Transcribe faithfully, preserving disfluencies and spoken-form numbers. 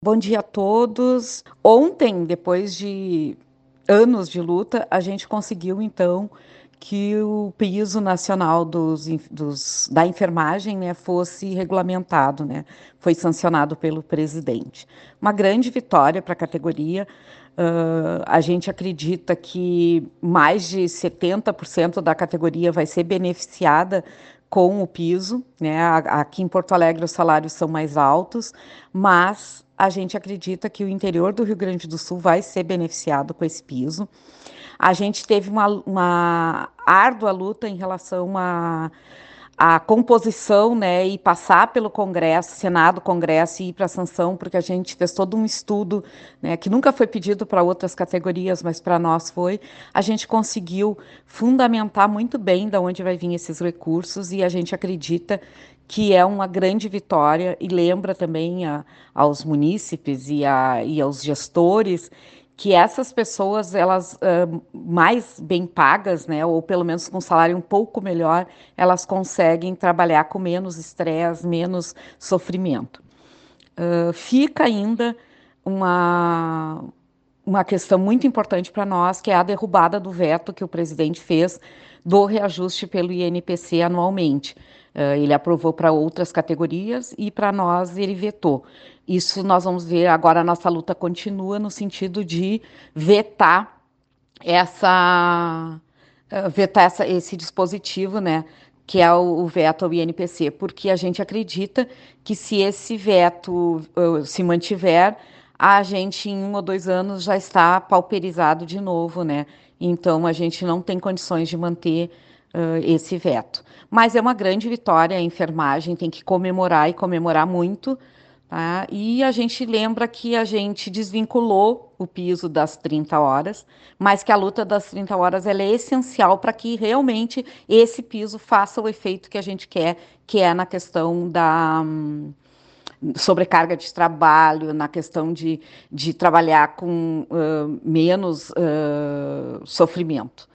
Bom dia a todos. Ontem, depois de anos de luta, a gente conseguiu então que o piso nacional dos, en- dos- da enfermagem, né, fosse regulamentado, né, foi sancionado pelo presidente. Uma grande vitória para a categoria. Ah, a gente acredita que mais de setenta por cento da categoria vai ser beneficiada com o piso, né? A- Aqui em Porto Alegre os salários são mais altos, mas a gente acredita que o interior do Rio Grande do Sul vai ser beneficiado com esse piso. A gente teve uma, uma árdua luta em relação a a composição, né, e passar pelo Congresso, Senado, Congresso e ir para a sanção, porque a gente fez todo um estudo, né, que nunca foi pedido para outras categorias, mas para nós foi. A gente conseguiu fundamentar muito bem de onde vai vir esses recursos e a gente acredita que é uma grande vitória e lembra também a, aos munícipes e, a, e aos gestores que essas pessoas, elas uh, mais bem pagas, né, ou pelo menos com um salário um pouco melhor, elas conseguem trabalhar com menos estresse, menos sofrimento. Uh, fica ainda uma, uma questão muito importante para nós, que é a derrubada do veto que o presidente fez do reajuste pelo I N P C anualmente. Uh, ele aprovou para outras categorias e para nós ele vetou. Isso nós vamos ver agora, a nossa luta continua no sentido de vetar essa, uh, vetar essa, esse dispositivo, né, que é o, o veto ao I N P C, porque a gente acredita que se esse veto uh, se mantiver, a gente em um ou dois anos já está pauperizado de novo, né? Então a gente não tem condições de manter uh, esse veto. Mas é uma grande vitória, a enfermagem tem que comemorar e comemorar muito. Tá? E a gente lembra que a gente desvinculou o piso das trinta horas, mas que a luta das trinta horas ela é essencial para que realmente esse piso faça o efeito que a gente quer, que é na questão da hum, sobrecarga de trabalho, na questão de, de trabalhar com uh, menos uh, sofrimento.